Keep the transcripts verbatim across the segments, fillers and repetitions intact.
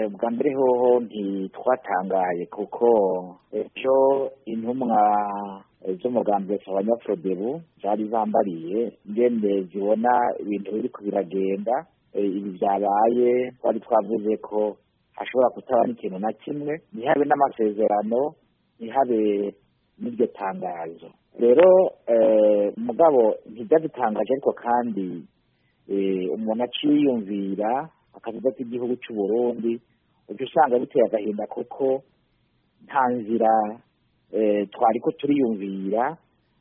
bwa mbere hoho ntitwatangaye kuko ejo intumwa z'umugambi w'Abanyafrodebu zari zambariye ngende zibona ibintu biriko biragenda ibi byabaye twari twavuze ko hashobora kutaba n'ikintu na kimwe ntihabe n'amasezerano ntihabe n'iryo tangazo rero mugabo ntibyadutangaje ariko kandi umuntu aciyumvira akavuga ko igihugu cy'u Burundi ujya usanga biteye agahinda kuko nta nzira twari ko turiyumvira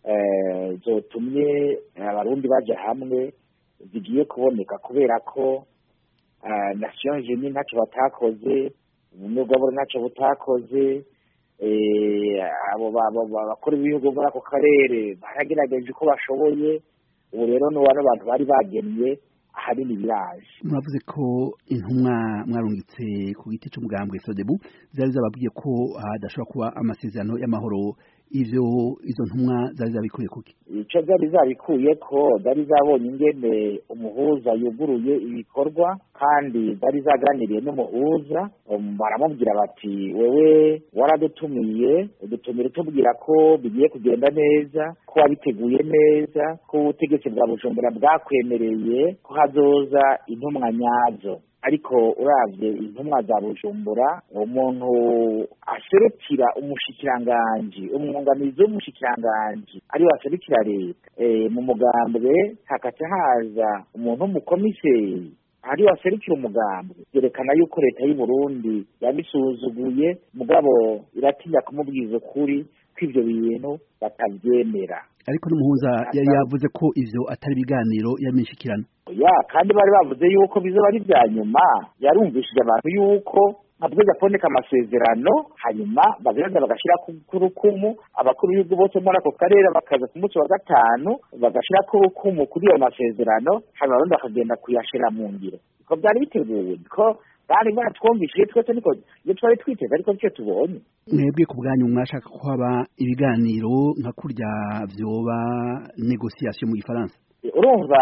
zotumye abarundi baje hamwe zigiye kuboneka kubera ko Nations Unies ntacyo batakoze ubumwe bw'abari ntacyo butakoze abo bakora ibihugu muri ako karere baragerageje uko bashoboye ubu rero n'uwana abantu bari bagennye ahanini biraje. Muravuze ko intumwa mwarungitse ku giti cy'umugambwe Frodebu zari zababwiye ko hadashobora kuba amasezerano y'amahoro ivyo izo ntumwa zari zabikuye kuki? Ico zari zabikuye ko zari zabonye ingene umuhuza yuguruye ibikorwa kandi zari zaganiriye n'umuhuza baramubwira bati wewe waradutumiye udutumira tubwira ko bigiye kugenda neza ko wabiteguye neza ko ubutegetsi bwa Bujumbura bwakwemereye ko hazoza intumwa nyazo ariko uravye intumwa za Bujumbura umuntu aserukira umushikiranganji umwunganizi w'umushikiranganji ari waserukira leta e, mu mugambwe hakaca haza umuntu w'umukomiseri ari waserukira umugambwe yerekana yuko leta y'u Burundi yabisuzuguye mugabo iratinya kumubwiza ukuri ko ivyo bintu batavyemera ariko n'umuhuza yari yavuze ko ivyo atari biganiro y'amishikirano ya kandi bari bavuze yuko bizoba ari bya nyuma yarumvishije abantu yuko abweza kuboneka amasezerano hanyuma bagaza bagashira ku rukumu abakuru y'ubwo bose muri ako karere bakaza ku munsi wa gatanu bagashira ku rukumu kuri ayo masezerano hanyuma abandi bakagenda kuyashira mu ngiro ko byari biteguwe ko bari batwumvishije twese niko iyo twari twiteze ariko nicyo tubonye. Mwebwe ku bwanyu mwashaka ko haba ibiganiro nka kurya vyoba negotiation mu Gifaransa? Urumva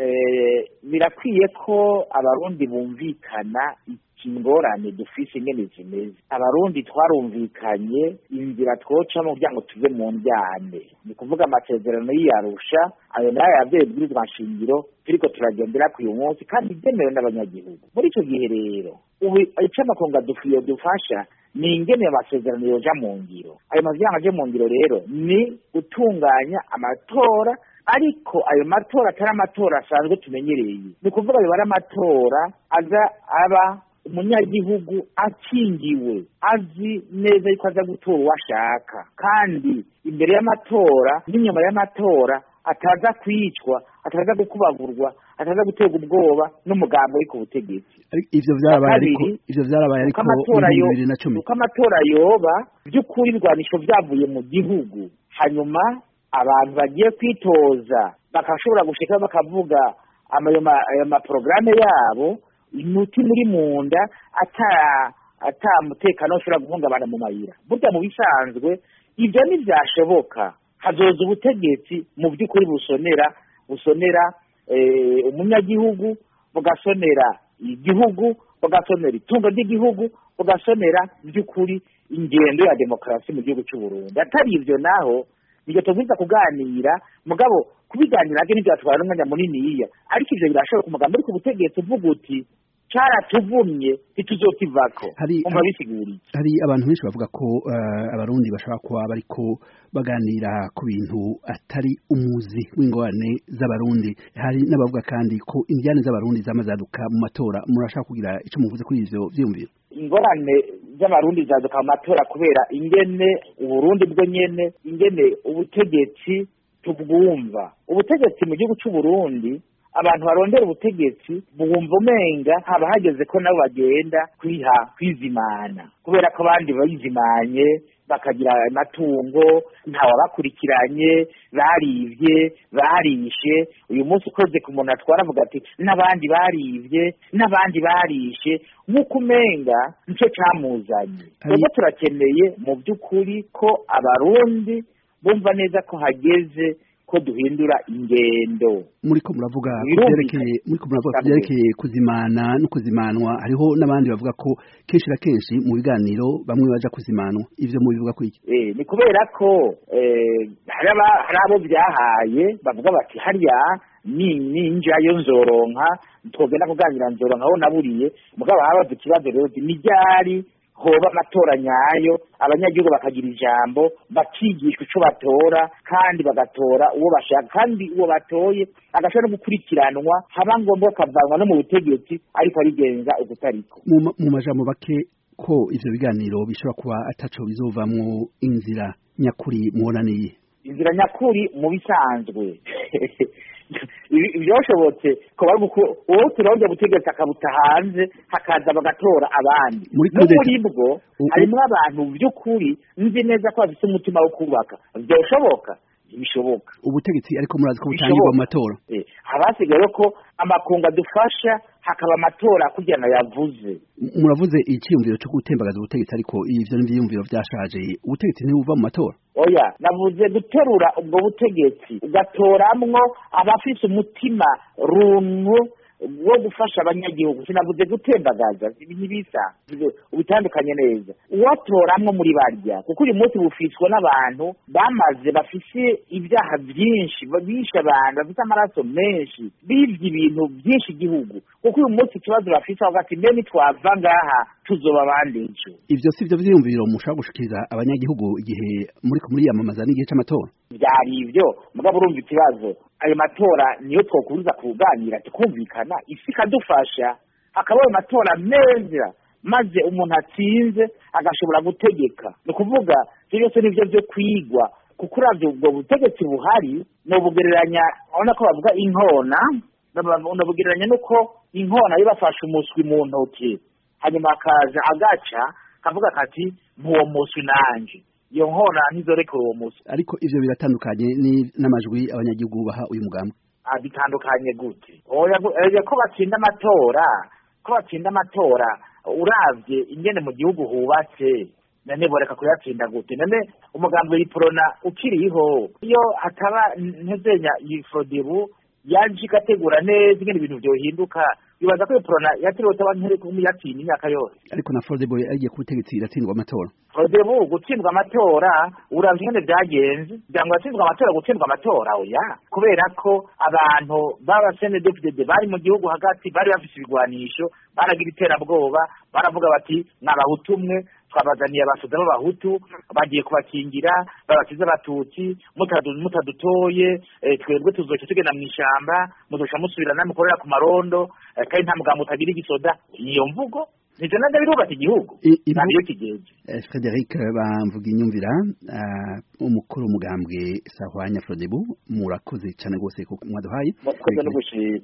birakwiye ko abarundi bumvikana ikingorane dufise ingene zimeze. Abarundi twarumvikanye inzira twocamo kugira ngo tuve mu njyane, ni kuvuga amasezerano y'Arusha ayo nayo yavye bwirizwa nshingiro turiko turagendera ku uyu munsi kandi byemewe n'abanyagihugu. Muri ico gihe rero ubu ico amakonga dufiye dufasha ni ingene amasezerano yoja mu ngiro. Ayo mavyanga aje mu ngiro rero ni gutunganya amatora ariko ayo matora atari amatora asanzwe tumenyereye, ni kuvuga ayo bari amatora aza aba umunyagihugu akingiwe azi neza yuko aza gutora uwashaka kandi imbere y'amatora n'inyuma y'amatora ataza kwicwa ataza gukubagurwa ataza guterwa ubwoba n'umugambo uri ku butegetsi. Ivyo vyarabaye ariko ivyo vyarabaye ariko bibiri na cumi uko amatora yoba by'ukuri irwanisho vyavuye mu gihugu hanyuma abantu bagiye kwitoza bakashobora gushika bakavuga ama programme yabo inuti muri munda ata ata mutekano ushobora guhungabana mu mayira. Burya mu bisanzwe ivyo ntivyashoboka hazoza ubutegetsi mu by'ukuri busonera busonera eh, umunyagihugu bugasonera igihugu bugasonera itungo ry'igihugu bugasonera by'ukuri ingendo ya demokrasi mu gihugu cy'u Burundi. Atari ivyo naho nibyo tuvuga kuganira mugabo kubiganira age n'ibyatwara umwanya munini yiya ariko ivyo birashobora kumugamba ariko ubutegetsi uvuga uti cara tuvumye ituzokivako umva bisiguri. Hari abantu benshi bavuga ko uh, abarundi bashobora kuba bariko baganira ku bintu atari umuzi w'ingorane z'abarundi. Hari n'abavuga kandi ko indyane z'abarundi zamazaduka mu matora. Murashaka kugira ico muvuze kuri ivyo vyumviro? Ingorane z'abarundi zaduka mu matora kubera ingene uburundi bwo nyene ingene ubutegetsi tubwumva. Ubutegetsi mu gihugu cy'u Burundi abantu barondera ubutegetsi bumva umenga haba hageze ko nabo bagenda kwiha kwizimana kubera ko abandi bayizimanye bakagira amatungo ntawe bakurikiranye barivye barishe. Uyu munsi ukoze ku muntu atwara avuga ati n'abandi barivye n'abandi barishe nk'uko umenga nico camuzanye. Twebwe turakeneye mu by'ukuri ko abarundi bumva neza ko hageze ko duhindura ingendo. Muriko muravuga kuvyerekeye muriko muravuga kuvyerekeye kuzimana no kuzimanwa, hariho n'abandi bavuga ko kenshi na kenshi mu biganiro bamwe baja kuzimanwa, ivyo mubivuga ko iki? Eh ni kubera ko eh hari abo byahaye bavuga bati hariya ni ninja yo nzoronka twogenda kuganira nzoronka aho naburiye mugabo habaze ikibazo rero ni ryari hoba amatora nyayo abanyagihugu bakagira ijambo bakigishwa ico batora kandi bagatora uwo bashaka kandi uwo batoye agashobora no gukurikiranwa haba ngombwa kavanwa no mu butegetsi ariko arigenza ugutariko. Mu majambo bake ko ivyo biganiro bishobora kuba ataco bizovamwo inzira nyakuri muonaniye. Inzira nyakuri mu bisanzwe ibyoshobotse ko bari uwo turonje gutegeka akabuta hanze hakaza bagatora abandi muri bwo harimo abantu by'ukuri nzi neza ko bafite umutima wo kubaka byoshoboka bishoboka ubutegetsi ariko murazi ko butangirwa mu matora eh abasigaye ko amakunga dufasha hakaba amatora kujyana yavuze. Muravuze icyumviro cyo gutembagaza ubutegetsi ariko ivyo n'imvyumviro vyashaje ubutegetsi ntibuva mu matora. Oya navuze guterura ubwo butegetsi ugatoramwo abafise umutima runtu wo gufasha abanyagihugu sinavuze gutembagaza ibinibisa ubitandukanye neza uwatoramwo muri barya kuko uyu munsi bufishwa n'abantu bamaze bafise ibyaha byinshi babisha abantu bafite amaraso menshi bivye ibintu byinshi igihugu kuko uyu munsi ikibazo bafise hagati mbe nitwava ngaha tuzoba bandejo. Ivyo sivyo vyiyumviro mushaka gushikiriza abanyagihugu igihe muri ko muri yamamaza n'igihe c'amatora byari ivyo mugabo urumva ikibazo ayo matora niyo twokuruza kuganira tukumvikana isi kadufasha hakaba ayo matora meza maze umuntu atsinze agashobora gutegeka no kuvuga byose nivyo byo kwigwa kuko uravye ubwo butegetsi buhari no bugereranya abona ko bavuga inkona no bugereranya nuko inkona yibafasha umuswi mu ntoki hanyuma akaza agaca kavuga kati muwo muswi nanje iyo nkona ntizorekera uwo musi. Ariko ivyo biratandukanye n'amajwi abanyagihugu baha uyu mugambi. Ah bitandukanye gute? Oya ko batsinda amatora ko batsinda amatora uravye ingene mu gihugu hubatse nane boreka kuyatsinda gute nane umugambi w'iprona ukiriho iyo hataba ntezenya yifrodebu yaje gategura neza ingene ibintu byo hinduka bibaza ko iprona yatiriwe tabantere kumuyatsinda imyaka yose. Ariko na Frodebo agiye kubutegetsi iratsindwa amatora. Frodebo gutsindwa amatora uravye ingene byagenze byangwa gutsindwa amatora gutsindwa amatora oya kubera ko abantu baba sene deputy bari mu gihugu hagati bari bafise ibigwanisho baragira iterabwoba baravuga bati n'abahutumwe twabazaniye abasuza b'abahutu bagiye kubakingira babakiza abatutsi mutadutoye twebwe tuzoca tugenda mu ishamba muzosha musubirana mukorera ku marondo kandi nta mugambo utagira igisoda iyo mvugo nivyo nanda birubaka igihugu nabyo kigeje. Frederic bamvuga inyumvira umukuru umugambwe Sahwanya Frodebu murakoze cyane gose ko mwaduhaye mwakoze no gushira